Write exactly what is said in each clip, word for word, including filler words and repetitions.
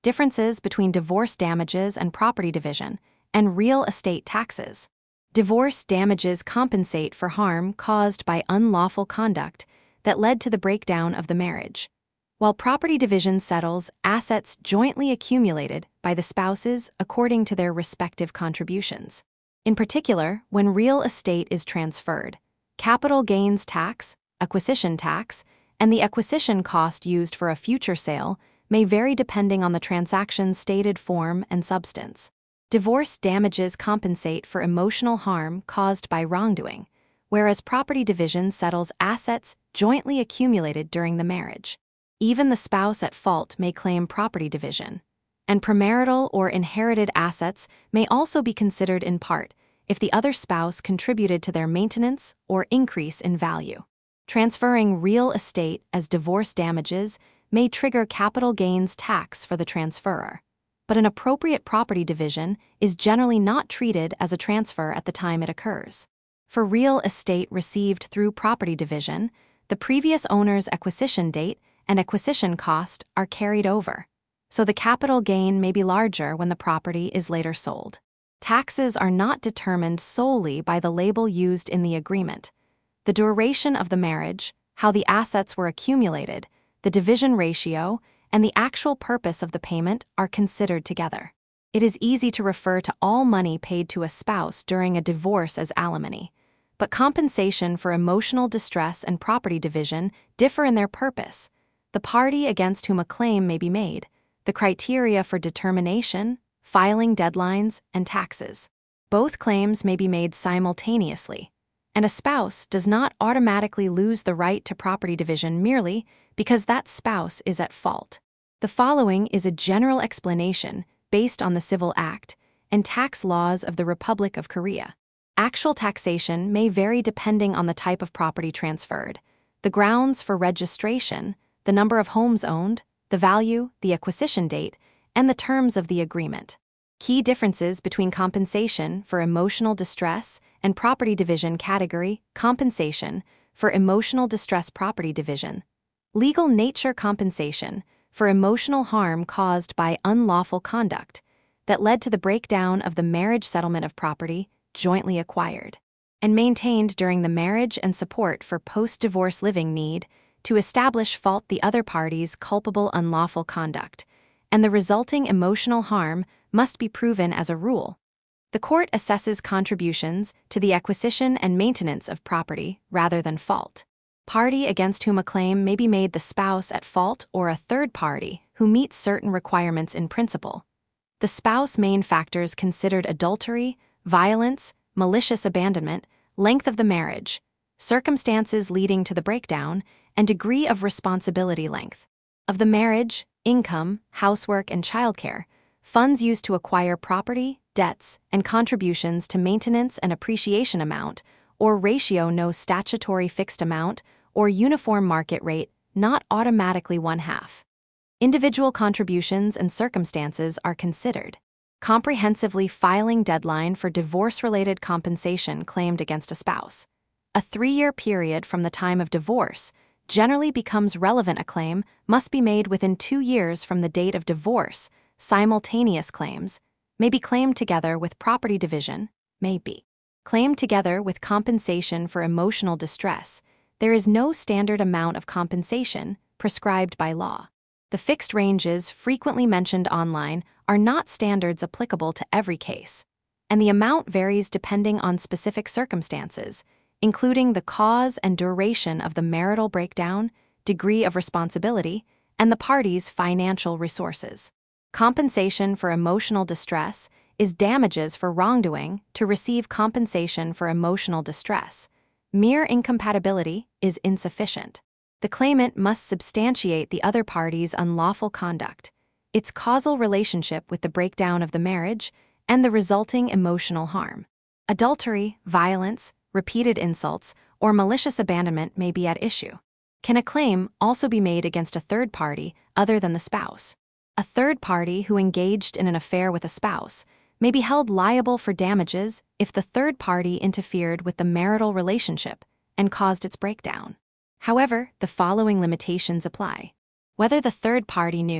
Differences between divorce damages and property division, and real estate taxes. Divorce damages compensate for harm caused by unlawful conduct that led to the breakdown of the marriage, while property division settles assets jointly accumulated by the spouses according to their respective contributions. In particular, when real estate is transferred, capital gains tax, acquisition tax, and the acquisition cost used for a future sale may vary depending on the transaction's stated form and substance. Divorce damages compensate for emotional harm caused by wrongdoing, whereas property division settles assets jointly accumulated during the marriage. Even the spouse at fault may claim property division, and premarital or inherited assets may also be considered in part if the other spouse contributed to their maintenance or increase in value. Transferring real estate as divorce damages may trigger capital gains tax for the transferor, but an appropriate property division is generally not treated as a transfer at the time it occurs. For real estate received through property division, the previous owner's acquisition date and acquisition cost are carried over, so the capital gain may be larger when the property is later sold. Taxes are not determined solely by the label used in the agreement. The duration of the marriage, how the assets were accumulated, the division ratio, and the actual purpose of the payment are considered together. It is easy to refer to all money paid to a spouse during a divorce as alimony, but compensation for emotional distress and property division differ in their purpose, the party against whom a claim may be made, the criteria for determination, filing deadlines, and taxes. Both claims may be made simultaneously, and a spouse does not automatically lose the right to property division merely because that spouse is at fault. The following is a general explanation based on the Civil Act and tax laws of the Republic of Korea. Actual taxation may vary depending on the type of property transferred, the grounds for registration, the number of homes owned, the value, the acquisition date, and the terms of the agreement. Key differences between compensation for emotional distress and property division category: compensation for emotional distress property division. Legal nature: compensation for emotional harm caused by unlawful conduct that led to the breakdown of the marriage settlement of property jointly acquired and maintained during the marriage, and support for post-divorce living need to establish fault the other party's culpable unlawful conduct, and the resulting emotional harm must be proven as a rule. The court assesses contributions to the acquisition and maintenance of property rather than fault. Party against whom a claim may be made: the spouse at fault or a third party who meets certain requirements in principle. The spouse main factors considered: adultery, violence, malicious abandonment, length of the marriage, circumstances leading to the breakdown, and degree of responsibility length of the marriage, income, housework, and childcare, funds used to acquire property, debts, and contributions to maintenance and appreciation amount, or ratio: no statutory fixed amount, or uniform market rate, not automatically one half. Individual contributions and circumstances are considered. Comprehensively filing deadline for divorce-related compensation claimed against a spouse. A three-year period from the time of divorce generally becomes relevant. A claim must be made within two years from the date of divorce. Simultaneous claims may be claimed together with property division, may be claimed together with compensation for emotional distress. There is no standard amount of compensation prescribed by law. The fixed ranges frequently mentioned online are not standards applicable to every case, and the amount varies depending on specific circumstances, including the cause and duration of the marital breakdown, degree of responsibility, and the parties' financial resources. Compensation for emotional distress is damages for wrongdoing. To receive compensation for emotional distress, mere incompatibility is insufficient. The claimant must substantiate the other party's unlawful conduct, its causal relationship with the breakdown of the marriage, and the resulting emotional harm. Adultery, violence, repeated insults, or malicious abandonment may be at issue. Can a claim also be made against a third party other than the spouse? A third party who engaged in an affair with a spouse may be held liable for damages if the third party interfered with the marital relationship and caused its breakdown. However, the following limitations apply. Whether the third party knew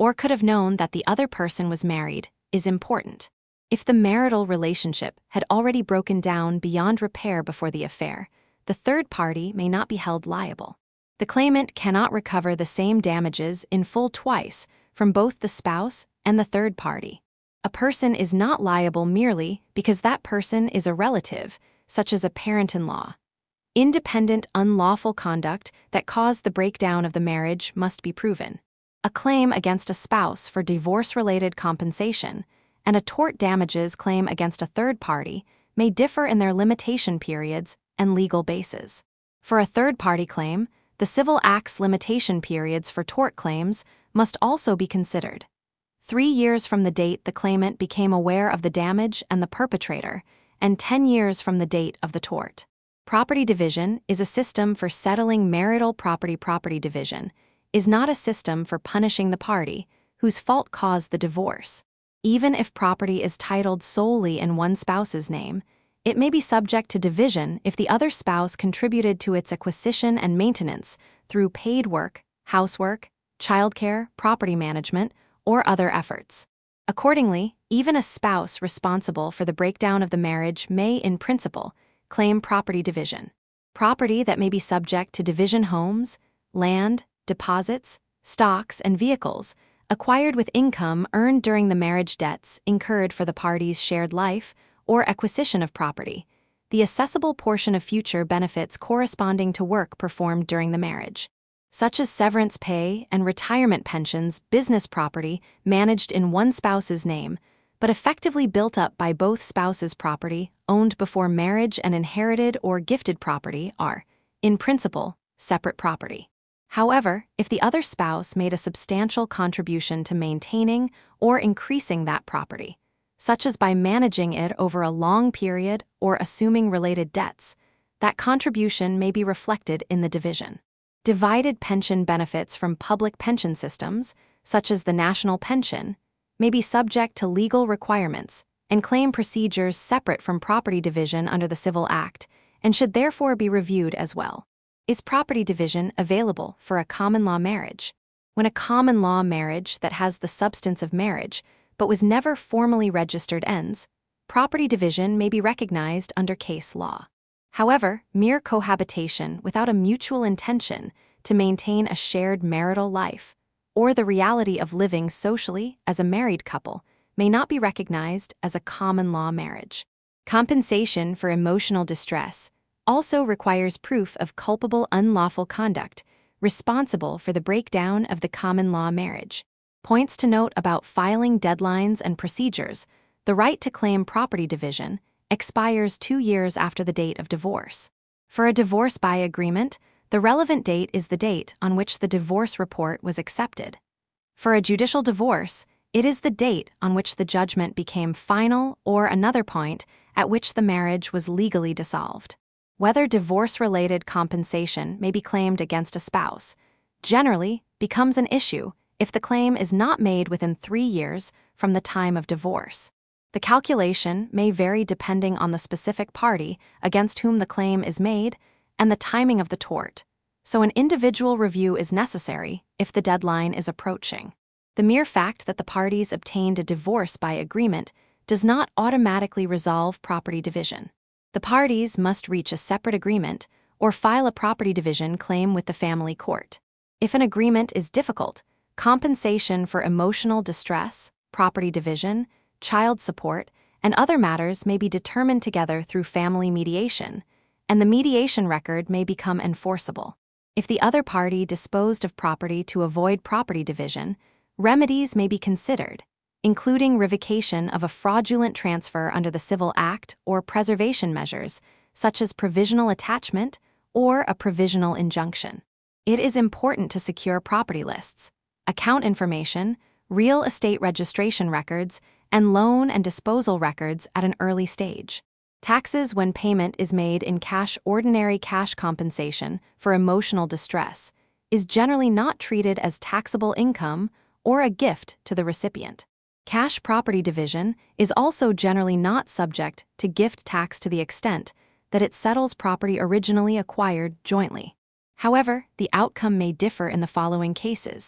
or could have known that the other person was married, is important. If the marital relationship had already broken down beyond repair before the affair, the third party may not be held liable. The claimant cannot recover the same damages in full twice from both the spouse and the third party. A person is not liable merely because that person is a relative, such as a parent-in-law. Independent unlawful conduct that caused the breakdown of the marriage must be proven. A claim against a spouse for divorce-related compensation and a tort damages claim against a third party may differ in their limitation periods and legal bases. For a third-party claim, the Civil Act's limitation periods for tort claims must also be considered. Three years from the date the claimant became aware of the damage and the perpetrator, and ten years from the date of the tort. Property division is a system for settling marital property. Property division is not a system for punishing the party whose fault caused the divorce. Even if property is titled solely in one spouse's name, it may be subject to division if the other spouse contributed to its acquisition and maintenance through paid work, housework, childcare, property management, or other efforts. Accordingly, even a spouse responsible for the breakdown of the marriage may, in principle, claim property division. Property that may be subject to division: homes, land, deposits, stocks, and vehicles acquired with income earned during the marriage, debts incurred for the parties' shared life or acquisition of property, the assessable portion of future benefits corresponding to work performed during the marriage, such as severance pay and retirement pensions. Business property managed in one spouse's name, but effectively built up by both spouses' property owned before marriage and inherited or gifted property are, in principle, separate property. However, if the other spouse made a substantial contribution to maintaining or increasing that property, such as by managing it over a long period or assuming related debts, that contribution may be reflected in the division. Divided pension benefits from public pension systems, such as the national pension, may be subject to legal requirements and claim procedures separate from property division under the Civil Act, and should therefore be reviewed as well. Is property division available for a common law marriage? When a common law marriage that has the substance of marriage but was never formally registered ends, property division may be recognized under case law. However, mere cohabitation without a mutual intention to maintain a shared marital life, or the reality of living socially as a married couple, may not be recognized as a common law marriage. Compensation for emotional distress also requires proof of culpable unlawful conduct responsible for the breakdown of the common law marriage. Points to note about filing deadlines and procedures: the right to claim property division expires two years after the date of divorce. For a divorce by agreement, the relevant date is the date on which the divorce report was accepted. For a judicial divorce, it is the date on which the judgment became final or another point at which the marriage was legally dissolved. Whether divorce-related compensation may be claimed against a spouse generally becomes an issue if the claim is not made within three years from the time of divorce. The calculation may vary depending on the specific party against whom the claim is made and the timing of the tort, so an individual review is necessary if the deadline is approaching. The mere fact that the parties obtained a divorce by agreement does not automatically resolve property division. The parties must reach a separate agreement or file a property division claim with the family court. If an agreement is difficult, compensation for emotional distress, property division, child support, and other matters may be determined together through family mediation, and the mediation record may become enforceable. If the other party disposed of property to avoid property division, remedies may be considered, including revocation of a fraudulent transfer under the Civil Act or preservation measures, such as provisional attachment or a provisional injunction. It is important to secure property lists, account information, real estate registration records, and loan and disposal records at an early stage. Taxes when payment is made in cash. Ordinary cash compensation for emotional distress is generally not treated as taxable income or a gift to the recipient. Cash property division is also generally not subject to gift tax to the extent that it settles property originally acquired jointly. However, the outcome may differ in the following cases.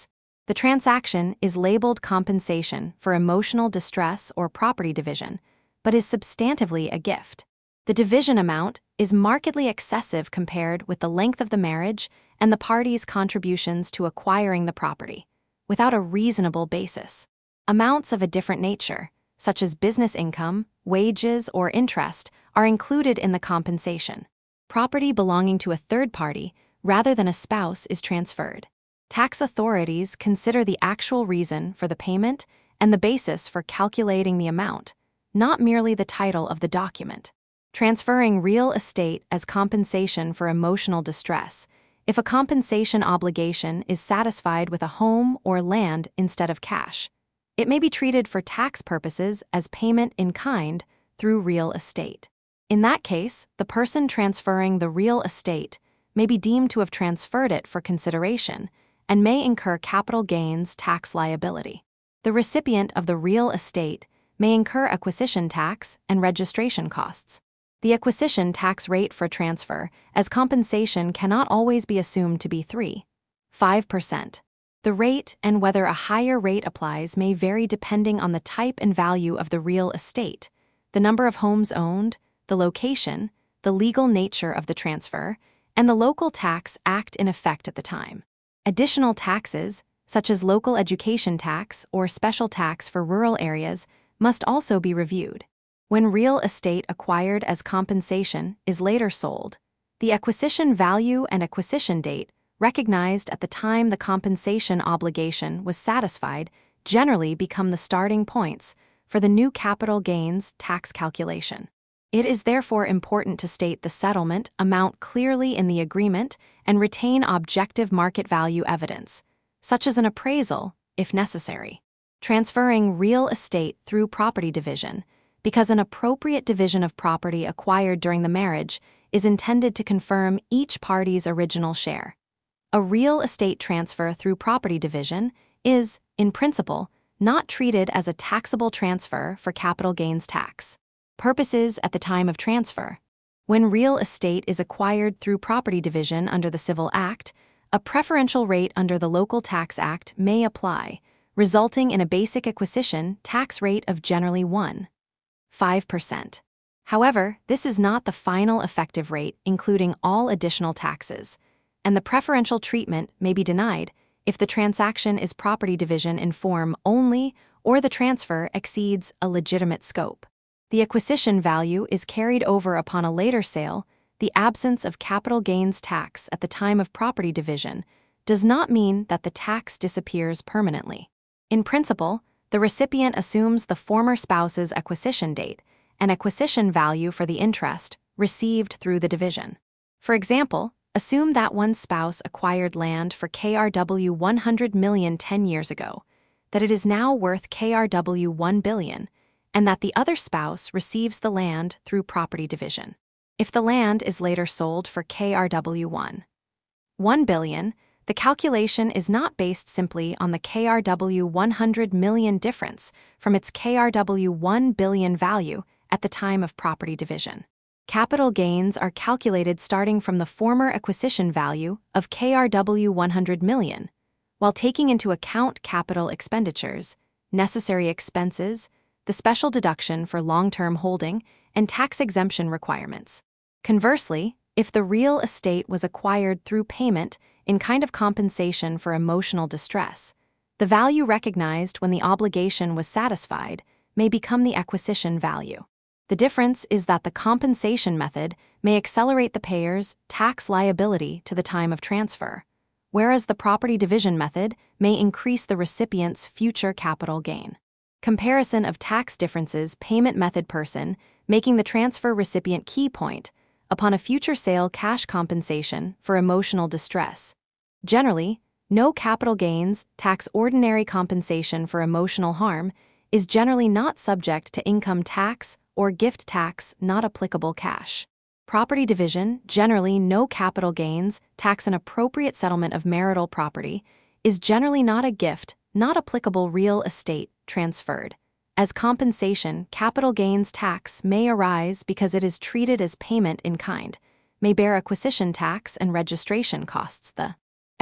The transaction is labeled compensation for emotional distress or property division, but is substantively a gift. The division amount is markedly excessive compared with the length of the marriage and the parties' contributions to acquiring the property, without a reasonable basis. Amounts of a different nature, such as business income, wages, or interest, are included in the compensation. Property belonging to a third party, rather than a spouse, is transferred. Tax authorities consider the actual reason for the payment and the basis for calculating the amount, not merely the title of the document. Transferring real estate as compensation for emotional distress. If a compensation obligation is satisfied with a home or land instead of cash, it may be treated for tax purposes as payment in kind through real estate. In that case, the person transferring the real estate may be deemed to have transferred it for consideration and may incur capital gains tax liability. The recipient of the real estate may incur acquisition tax and registration costs. The acquisition tax rate for transfer as compensation cannot always be assumed to be three point five percent. The rate and whether a higher rate applies may vary depending on the type and value of the real estate, the number of homes owned, the location, the legal nature of the transfer, and the local tax act in effect at the time. Additional taxes, such as local education tax or special tax for rural areas, must also be reviewed. When real estate acquired as compensation is later sold, the acquisition value and acquisition date recognized at the time the compensation obligation was satisfied generally become the starting points for the new capital gains tax calculation. It is therefore important to state the settlement amount clearly in the agreement and retain objective market value evidence, such as an appraisal, if necessary. Transferring real estate through property division, because an appropriate division of property acquired during the marriage is intended to confirm each party's original share. A real estate transfer through property division is, in principle, not treated as a taxable transfer for capital gains tax purposes at the time of transfer. When real estate is acquired through property division under the Civil Act, a preferential rate under the Local Tax Act may apply, resulting in a basic acquisition tax rate of generally one point five percent. However, this is not the final effective rate, including all additional taxes, and the preferential treatment may be denied if the transaction is property division in form only or the transfer exceeds a legitimate scope. The acquisition value is carried over upon a later sale. The absence of capital gains tax at the time of property division does not mean that the tax disappears permanently. In principle, the recipient assumes the former spouse's acquisition date and acquisition value for the interest received through the division. For example, assume that one spouse acquired land for K R W one hundred million ten years ago, that it is now worth K R W one billion, and that the other spouse receives the land through property division. If the land is later sold for K R W one point one billion, the calculation is not based simply on the K R W one hundred million difference from its K R W one billion value at the time of property division. Capital gains are calculated starting from the former acquisition value of K R W one hundred million, while taking into account capital expenditures, necessary expenses, the special deduction for long-term holding, and tax exemption requirements. Conversely, if the real estate was acquired through payment in kind of compensation for emotional distress, the value recognized when the obligation was satisfied may become the acquisition value. The difference is that the compensation method may accelerate the payer's tax liability to the time of transfer, whereas the property division method may increase the recipient's future capital gain. Comparison of tax differences. Payment method person making the transfer recipient key point upon a future sale cash compensation for emotional distress. Generally, no capital gains tax. Ordinary compensation for emotional harm is generally not subject to income tax or gift tax, not applicable cash. Property division. Generally, no capital gains tax. An appropriate settlement of marital property is generally not a gift, not applicable real estate transferred. As compensation, capital gains tax may arise because it is treated as payment in kind, may bear acquisition tax and registration costs. The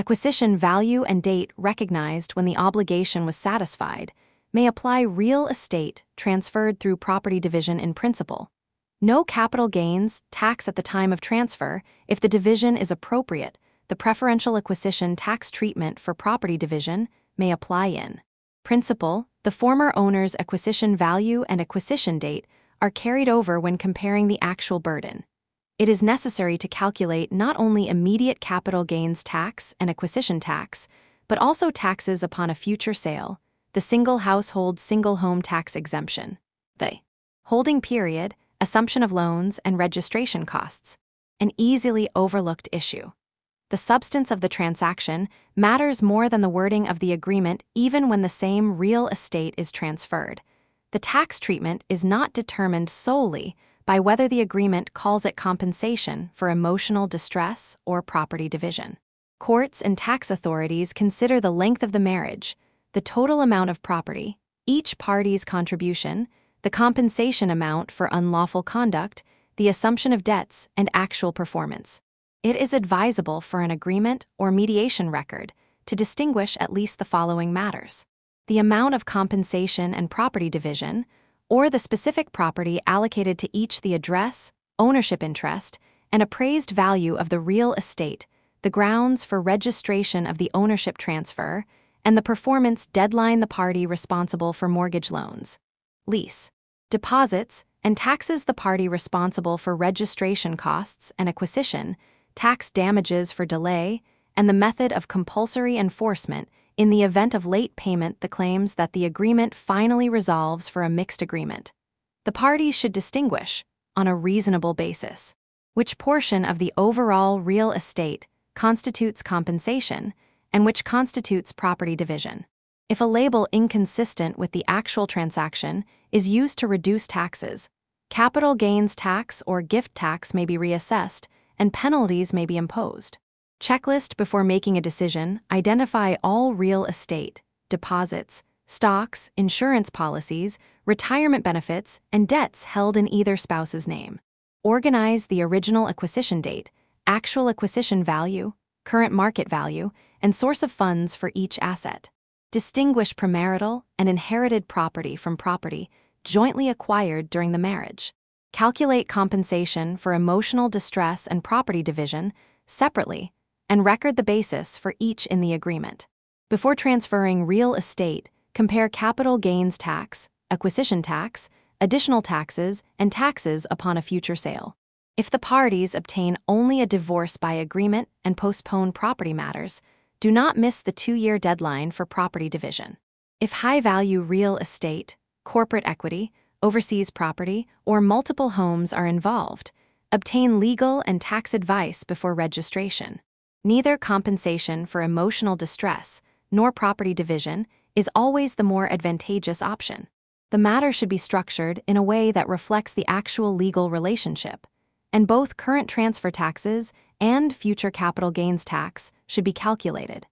Acquisition value and date recognized when the obligation was satisfied may apply real estate transferred through property division in principle. No capital gains tax at the time of transfer if the division is appropriate. The preferential acquisition tax treatment for property division may apply in principle. The former owner's acquisition value and acquisition date are carried over when comparing the actual burden. It is necessary to calculate not only immediate capital gains tax and acquisition tax, but also taxes upon a future sale, the single household single home tax exemption, the holding period, assumption of loans, and registration costs, an easily overlooked issue. The substance of the transaction matters more than the wording of the agreement, even when the same real estate is transferred. The tax treatment is not determined solely by whether the agreement calls it compensation for emotional distress or property division. Courts and tax authorities consider the length of the marriage, the total amount of property, each party's contribution, the compensation amount for unlawful conduct, the assumption of debts, and actual performance. It is advisable for an agreement or mediation record to distinguish at least the following matters: the amount of compensation and property division, or the specific property allocated to each, the address, ownership interest, and appraised value of the real estate, the grounds for registration of the ownership transfer, and the performance deadline, the party responsible for mortgage loans, lease, deposits, and taxes, the party responsible for registration costs and acquisition, tax damages for delay, and the method of compulsory enforcement in the event of late payment, the claims that the agreement finally resolves for a mixed agreement. The parties should distinguish, on a reasonable basis, which portion of the overall real estate constitutes compensation and which constitutes property division. If a label inconsistent with the actual transaction is used to reduce taxes, capital gains tax or gift tax may be reassessed and penalties may be imposed. Checklist before making a decision: identify all real estate, deposits, stocks, insurance policies, retirement benefits, and debts held in either spouse's name. Organize the original acquisition date, actual acquisition value, current market value, and source of funds for each asset. Distinguish premarital and inherited property from property jointly acquired during the marriage. Calculate compensation for emotional distress and property division separately, and record the basis for each in the agreement. Before transferring real estate, compare capital gains tax, acquisition tax, additional taxes, and taxes upon a future sale. If the parties obtain only a divorce by agreement and postpone property matters, do not miss the two-year deadline for property division. If high-value real estate, corporate equity, overseas property, or multiple homes are involved, obtain legal and tax advice before registration. Neither compensation for emotional distress nor property division is always the more advantageous option. The matter should be structured in a way that reflects the actual legal relationship, and both current transfer taxes and future capital gains tax should be calculated.